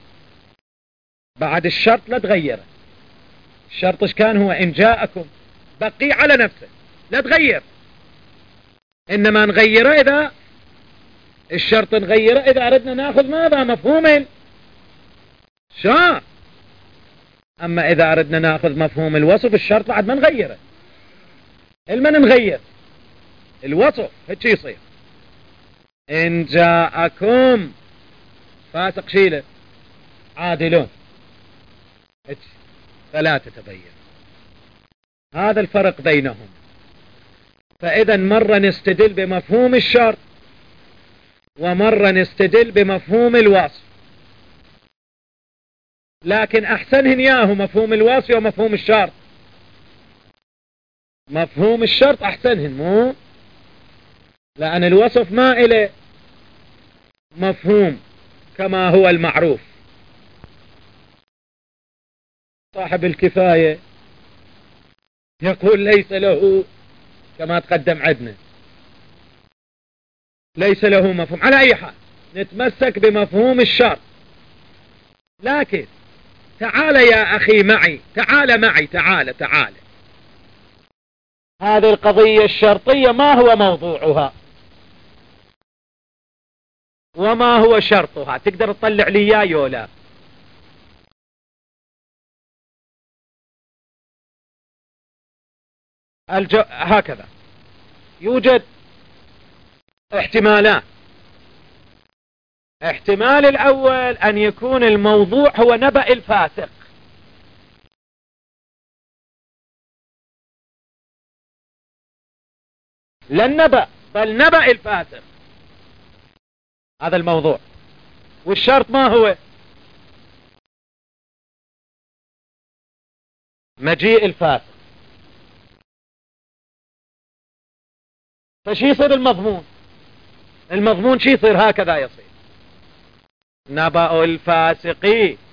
بعد الشرط لا تغيره. الشرط ايش كان؟ هو إن جاءكم، بقي على نفسه لا تغير، إنما نغيره إذا الشرط نغيره إذا أردنا نأخذ ماذا؟ مفهوم الشرط. أما إذا أردنا نأخذ مفهوم الوصف الشرط بعد ما نغيره، المن نغير الوصف هيك يصير. إن جاءكم فاسق شيله عادلون فلا تتبين. هذا الفرق بينهم. فإذا مرة نستدل بمفهوم الشرط ومرة نستدل بمفهوم الوصف، لكن أحسنهن ياهو مفهوم الوصف ومفهوم الشرط. مفهوم الشرط أحسنهن، مو لأن الوصف ما إله مفهوم كما هو المعروف. صاحب الكفاية يقول ليس له، كما تقدم عندنا ليس له مفهوم. على أي حال نتمسك بمفهوم الشرط. لكن تعال يا أخي معي، تعال هذه القضية الشرطية ما هو موضوعها وما هو شرطها؟ تقدر تطلع لي اياه يولا؟ هكذا يوجد احتمالان. احتمال الأول أن يكون الموضوع هو نبأ الفاسق، لا النبأ بل نبأ الفاسق، هذا الموضوع. والشرط ما هو؟ مجيء الفاسق. فشي يصير المضمون؟ المضمون شي يصير؟ هكذا يصير نبأ الفاسق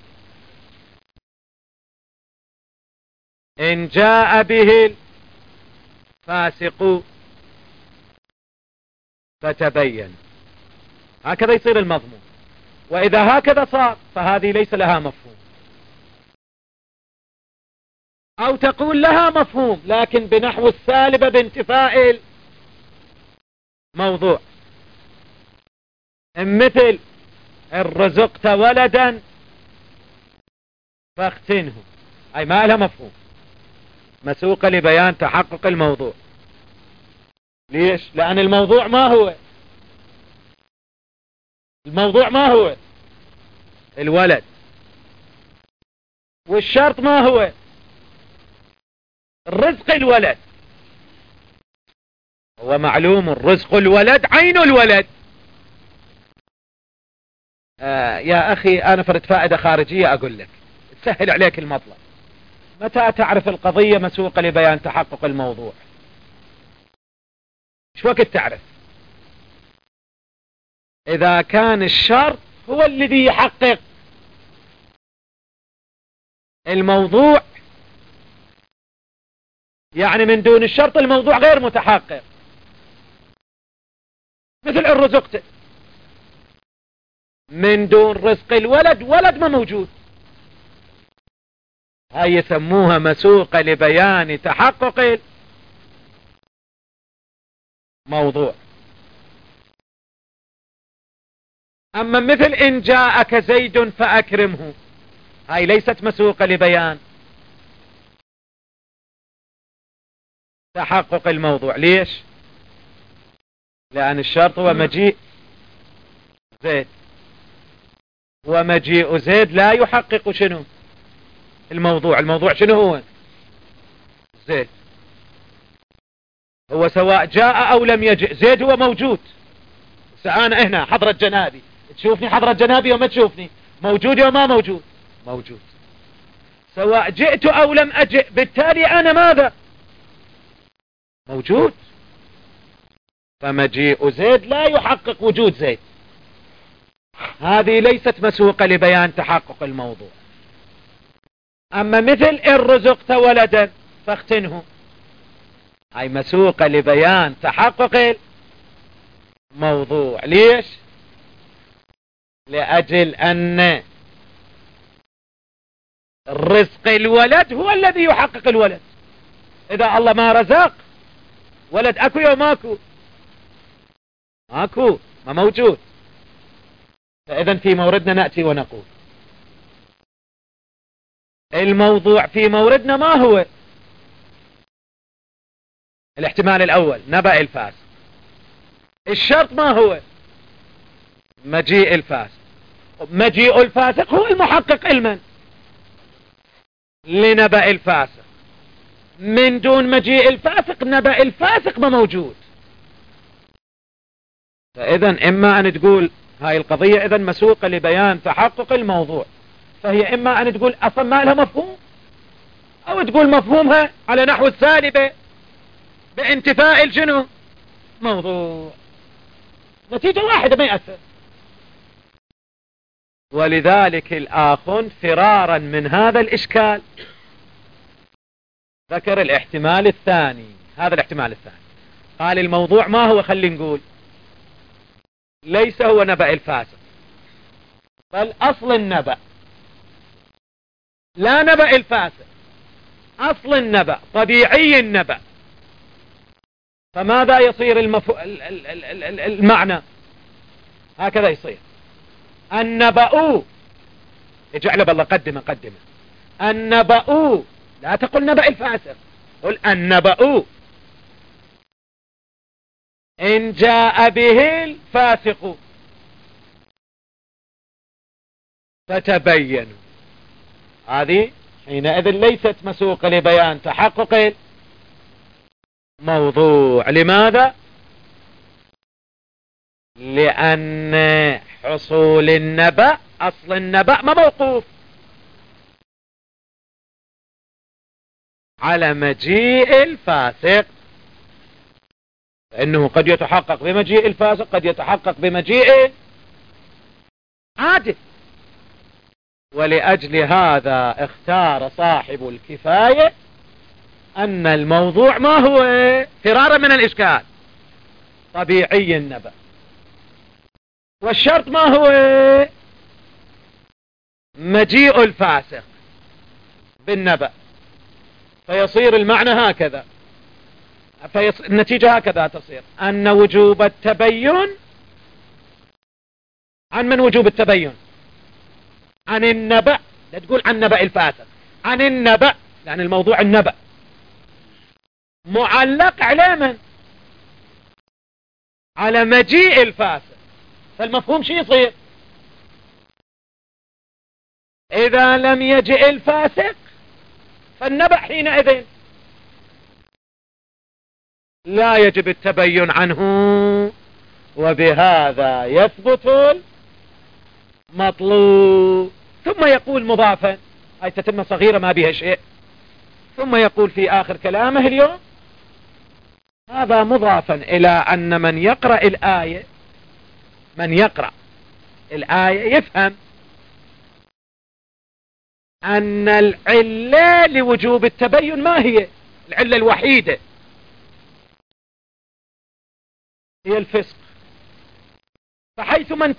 إن جاء به الفاسق فتبين. هكذا يصير المضمون. وإذا هكذا صار فهذه ليس لها مفهوم، أو تقول لها مفهوم لكن بنحو السالبة بانتفاء الموضوع، مثل إن رزقت ولدا فاختنه، أي ما لها مفهوم، مسوقة لبيان تحقق الموضوع. ليش؟ لأن الموضوع ما هو؟ الموضوع ما هو؟ الولد. والشرط ما هو؟ الرزق الولد. هو معلوم الرزق الولد عين الولد. يا أخي أنا فرد فائدة خارجية أقول لك تسهل عليك المطلب. متى تعرف القضية مسوقة لبيان تحقق الموضوع؟ شو وقت تعرف؟ إذا كان الشرط هو الذي يحقق الموضوع يعني من دون الشرط الموضوع غير متحقق. مثل إن رزقت، من دون رزق الولد ولد ما موجود، هاي يسموها مسوقة لبيان تحقق الموضوع. أما مثل إن جاءك زيد فأكرمه، هاي ليست مسوقة لبيان تحقق الموضوع. ليش؟ لأن الشرط هو مجيء زيد، ومجيء زيد لا يحقق شنو الموضوع. الموضوع شنو هو؟ زيد. هو سواء جاء أو لم يجئ زيد هو موجود. أنا هنا حضرة جنابي، تشوفني حضرة جنابي وما تشوفني، موجود أو ما موجود؟ موجود. سواء جئت أو لم أجئ، بالتالي أنا ماذا؟ موجود. فمجيء زيد لا يحقق وجود زيد. هذه ليست مسوقة لبيان تحقق الموضوع. أما مثل إن رزقت ولدا فاختنه، هاي مسوقة لبيان تحقق الموضوع. ليش؟ لأجل أن رزق الولد هو الذي يحقق الولد. إذا الله ما رزق ولد أكو يوم ماكو؟ ماكو، ما موجود. فإذا في موردنا نأتي ونقول الموضوع في موردنا ما هو؟ الاحتمال الأول نبأ الفاسق. الشرط ما هو؟ مجيء الفاسق. مجيء الفاسق هو المحقق علما لنبأ الفاسق. من دون مجيء الفاسق نبأ الفاسق ما موجود. فإذا إما أن تقول هاي القضية إذا مسوقة لبيان تحقق الموضوع، فهي إما أن تقول أصلا ما لها مفهوم، أو تقول مفهومها على نحو السالبة بانتفاء الجنو موضوع. نتيجة واحدة ما يأثر. ولذلك الآخون فرارا من هذا الإشكال ذكر الاحتمال الثاني. هذا الاحتمال الثاني قال الموضوع ما هو؟ خلي نقول ليس هو نبأ الفاسق، بل أصل النبأ، لا نبأ الفاسق، أصل النبأ، طبيعي النبأ. فماذا يصير المعنى؟ هكذا يصير النبأ. اجعل بالله قدمه النبأ، لا تقل نبأ الفاسق، قل النبأ. إن جاء به الفاسق فتبينوا، هذه حينئذ ليست مسوقة لبيان تحقق موضوع. لماذا؟ لأن حصول النبأ، أصل النبأ ما موقوف على مجيء الفاسق، فإنه قد يتحقق بمجيء الفاسق، قد يتحقق بمجيء عادل. ولأجل هذا اختار صاحب الكفاية أن الموضوع ما هو؟ فرارا من الإشكال طبيعي النبأ. والشرط ما هو؟ مجيء الفاسق بالنبأ. فيصير المعنى هكذا، النتيجة هكذا تصير أن وجوب التبين عن من؟ وجوب التبين عن النبأ. لا تقول عن نبأ الفاسق، عن النبأ، لأن الموضوع النبأ معلق على من؟ على مجيء الفاسق. فالمفهوم شو يصير؟ إذا لم يجئ الفاسق فالنبأ حينئذ لا يجب التبين عنه، وبهذا يثبت المطلوب. ثم يقول مضافا، هاي تتمة صغيرة ما بها شيء، ثم يقول في آخر كلامه اليوم هذا مضافا إلى أن من يقرأ الآية، من يقرأ الآية يفهم أن العلة لوجوب التبين ما هي؟ العلة الوحيدة هي الفسق. فحيثما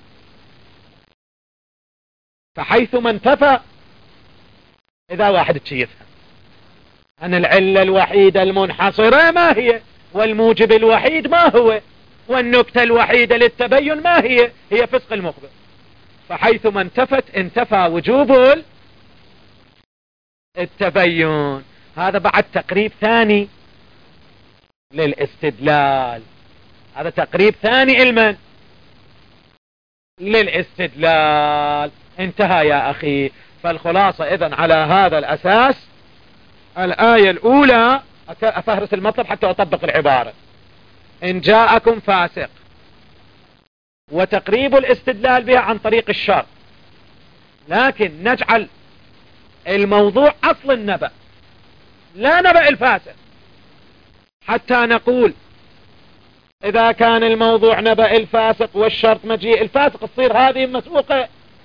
انتفى إذا واحد تشيفها أن العلة الوحيدة المنحصرة ما هي، والموجب الوحيد ما هو، والنكتة الوحيدة للتبين ما هي فسق المخبر. فحيثما انتفى وجوب التبين. هذا بعد تقريب ثاني للاستدلال، هذا تقريب ثاني علما للاستدلال. انتهى يا أخي. فالخلاصة إذن على هذا الأساس الآية الأولى أفهرس المطلب حتى أطبق العبارة. إن جاءكم فاسق، وتقريب الاستدلال بها عن طريق الشرط، لكن نجعل الموضوع أصل النبأ لا نبأ الفاسق، حتى نقول إذا كان الموضوع نبأ الفاسق والشرط مجيء الفاسق تصير هذه مسبوقة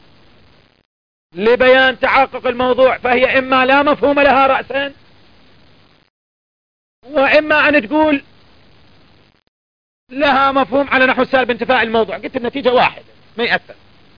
لبيان تحقق الموضوع، فهي إما لا مفهوم لها رأسا، وإما أن تقول لها مفهوم على نحو سالب انتفاء الموضوع. قلت النتيجة واحدة ما يأثر.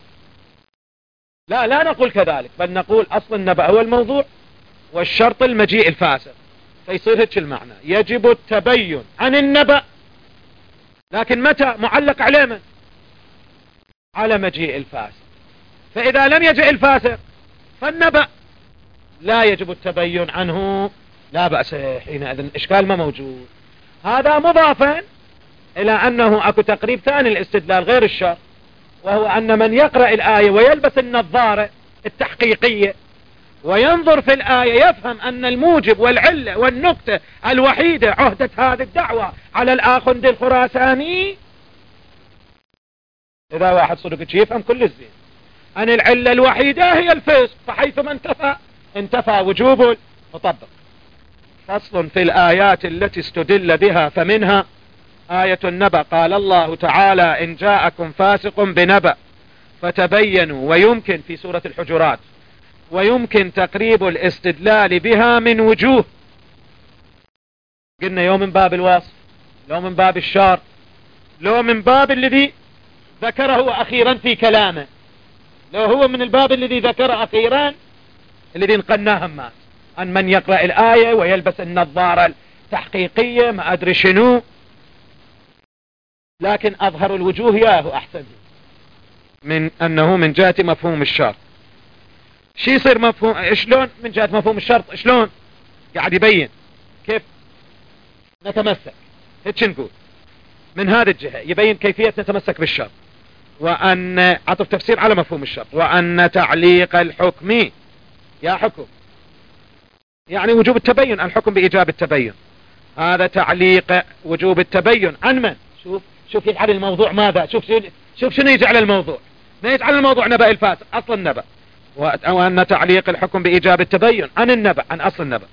لا نقول كذلك، بل نقول أصل النبأ هو الموضوع والشرط المجيء الفاسق. فيصير هيك المعنى، يجب التبين عن النبأ، لكن متى؟ معلق على من؟ على مجيء الفاسق. فإذا لم يجئ الفاسق فالنبأ لا يجب التبين عنه، لا بأس حينئذ، الإشكال ما موجود. هذا مضافا إلى أنه أكو تقريب ثاني الاستدلال غير الشرط، وهو أن من يقرأ الآية ويلبس النظارة التحقيقية وينظر في الآية يفهم أن الموجب والعلة والنكتة الوحيدة عهدة هذه الدعوة على الآخند الخراساني. إذا واحد صدق يفهم كل الزين أن العلة الوحيدة هي الفسق، فحيثما انتفى وجوب مطبق. فصل في الآيات التي استدل بها، فمنها آية النبأ. قال الله تعالى: إن جاءكم فاسق بنبأ فتبينوا. ويمكن في سورة الحجرات، ويمكن تقريب الاستدلال بها من وجوه. قلنا يوم من باب الوصف، لو من باب الشرط، لو من باب الذي ذكره أخيرا في كلامه، لو هو من الباب الذي ذكر أخيرا الذي نقلناه همات عن من يقرأ الآية ويلبس النظارة التحقيقية ما أدري شنو. لكن أظهر الوجوه ياهو أحسن من أنه من جهة مفهوم الشرط. شي يصير مفهوم شلون من جهة مفهوم الشرط؟ شلون قاعد يبين كيف نتمسك، هيك نقول من هذه الجهة يبين كيفية نتمسك بالشرط، وأن عطف تفسير على مفهوم الشرط، وأن تعليق الحكم يا حكم يعني وجوب التبين، الحكم بإيجاب التبين. هذا تعليق وجوب التبين عن من؟ شوف يجعل الموضوع ماذا؟ شوف شنو يجعل الموضوع، ما يجعل الموضوع نبأ الفاسق أصل النبأ. وأن تعليق الحكم بإيجاب التبين عن النبأ، عن أصل النبأ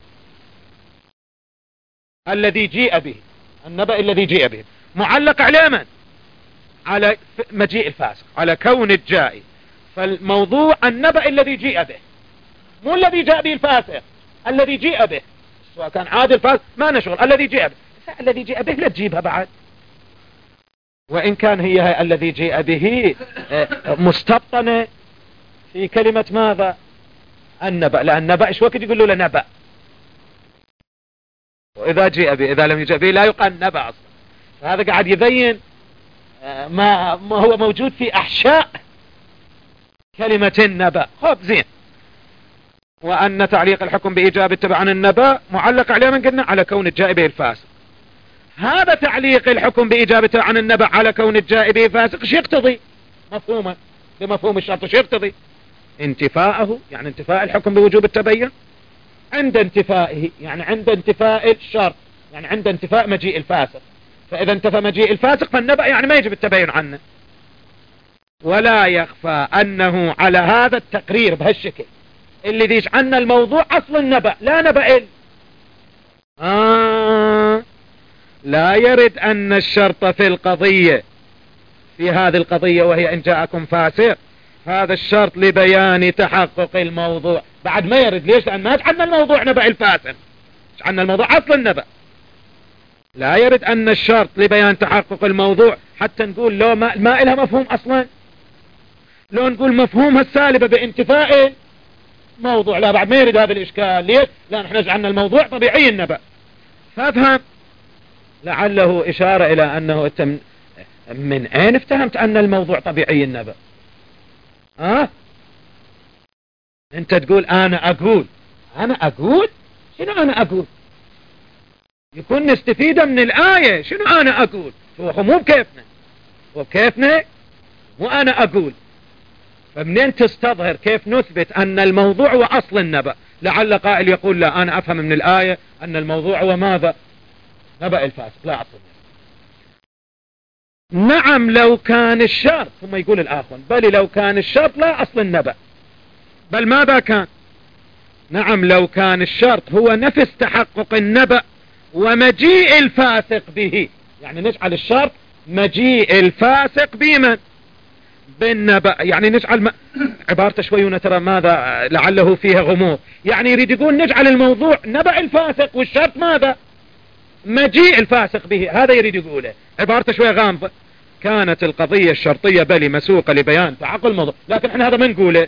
الذي جيء به، النبأ الذي جيء به معلق على من؟ على مجيء الفاسق، على كون الجائي. فالموضوع النبأ الذي جيء به، مو الذي جاء به الفاسق، الذي جيء به. سواء كان عادل فاسق ما نشغل، الذي جيء به. الذي جيء به لا تجيبها بعد، وإن كان هي الذي جيء به مستبطنة في كلمة ماذا؟ النبأ، لأن النبأ ايش وقت يقول له نبأ، وإذا جيء به إذا لم يجيء به لا يقال نبأ أصلا. فهذا قاعد يبين ما هو موجود في أحشاء كلمة النبأ. خب زين. وأن تعليق الحكم بإيجاب التبع عن النبأ معلق عليه من قلنا على كون الجائي به الفاسق. هذا تعليق الحكم بإيجاب التبع عن النبأ على كون الجائي به الفاسق ايش يقتضي؟ مفهوما بمفهوم الشرط ايش يقتضي؟ انتفاءه، يعني انتفاء الحكم بوجوب التبين عند انتفائه، يعني عند انتفاء الشرط، يعني عند انتفاء مجيء الفاسق. فإذا انتفى مجيء الفاسق فالنبأ يعني ما يجب التبين عنه. ولا يخفى أنه على هذا التقرير بهالشكل اللي ديش عنا الموضوع أصل النبأ لا نبأ لا يرد أن الشرط في القضية، في هذه القضية وهي إن جاءكم فاسق، هذا الشرط لبيان تحقق الموضوع بعد ما يرد. ليش؟ لأن ما عنا الموضوع نبأ الفاسق، عن الموضوع أصل النبأ. لا يرد أن الشرط لبيان تحقق الموضوع حتى نقول لو ما إلها مفهوم أصلا، لو نقول مفهومها السالبة بانتفاء موضوع، لا بعد ما يرد هذا الإشكال. ليش؟ لا نحن جعلنا الموضوع طبيعي النبأ. فافهم لعله إشارة إلى أنه من أين افتهمت أن الموضوع طبيعي النبأ؟ أنت تقول أنا أقول شنو أنا أقول؟ يكون نستفيد من الآية. شنو أنا أقول؟ هو مو بكيفنا وأنا أقول. فمنين تستظهر كيف نثبت أن الموضوع هو أصل النبأ؟ لعل قائل يقول لا أنا أفهم من الآية أن الموضوع هو ماذا؟ نبأ الفاسق لا أصل النبأ. نعم لو كان الشرط، ثم يقول الآخر بل لو كان الشرط لا أصل النبأ، بل ماذا كان؟ نعم لو كان الشرط هو نفس تحقق النبأ ومجيء الفاسق به، يعني نجعل الشرط مجيء الفاسق بمن؟ بالنبأ. يعني نجعل عبارته شوي ونترى ماذا لعله فيها غموض. يعني يريد يقول نجعل الموضوع نبأ الفاسق والشرط ماذا؟ مجيء الفاسق به. هذا يريد يقوله، عبارته شوي غامضة. كانت القضية الشرطية بل مسوقة لبيان تحقق الموضوع، لكن احنا هذا ما نقوله،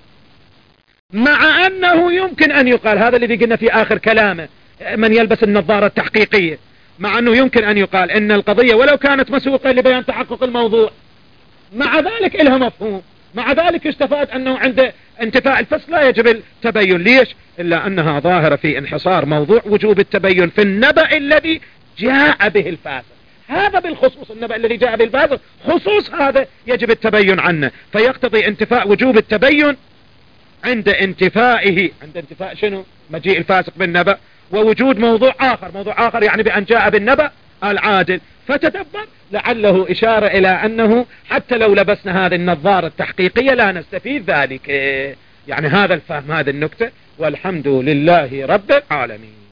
مع أنه يمكن أن يقال هذا الذي قلنا في آخر كلامه من يلبس النظارة التحقيقية، مع أنه يمكن أن يقال إن القضية ولو كانت مسوقة لبيان تحقق الموضوع مع ذلك إلها مفهوم، مع ذلك يستفاد أنه عند انتفاء الفصل لا يجب التبين. ليش؟ إلا أنها ظاهرة في انحصار موضوع وجوب التبين في النبأ الذي جاء به الفاسق. هذا بالخصوص النبأ الذي جاء به الفاسق خصوص هذا يجب التبين عنه، فيقتضي انتفاء وجوب التبين عند انتفائه، عند انتفاء شنو؟ مجيء الفاسق بالنبأ، ووجود موضوع آخر يعني بأن جاء بالنبأ العادل. فتدبر لعله إشارة إلى أنه حتى لو لبسنا هذه النظارة التحقيقية لا نستفيد ذلك. يعني هذا الفهم، هذه النكتة، والحمد لله رب العالمين.